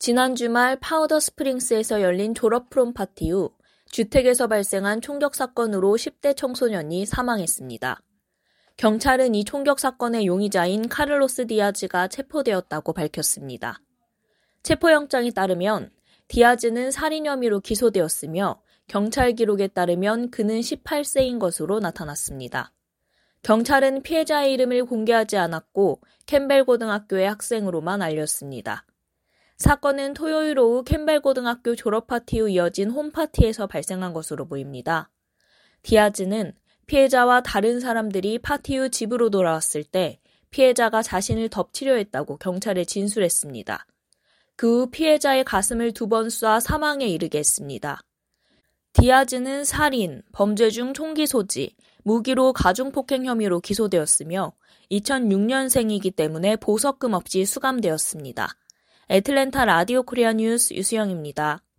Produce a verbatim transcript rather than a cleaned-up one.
지난 주말 파우더 스프링스에서 열린 졸업 프롬 파티 후 주택에서 발생한 총격 사건으로 십 대 청소년이 사망했습니다. 경찰은 이 총격 사건의 용의자인 카를로스 디아즈가 체포되었다고 밝혔습니다. 체포영장에 따르면 디아즈는 살인 혐의로 기소되었으며 경찰 기록에 따르면 그는 열여덟 세인 것으로 나타났습니다. 경찰은 피해자의 이름을 공개하지 않았고 캠벨 고등학교의 학생으로만 알렸습니다. 사건은 토요일 오후 캠벨 고등학교 졸업 파티 후 이어진 홈파티에서 발생한 것으로 보입니다. 디아즈는 피해자와 다른 사람들이 파티 후 집으로 돌아왔을 때 피해자가 자신을 덮치려 했다고 경찰에 진술했습니다. 그 후 피해자의 가슴을 두 번 쏴 사망에 이르게 했습니다. 디아즈는 살인, 범죄 중 총기 소지, 무기로 가중폭행 혐의로 기소되었으며 이천육 년생이기 때문에 보석금 없이 수감되었습니다. 애틀랜타 라디오 코리아 뉴스 유수영입니다.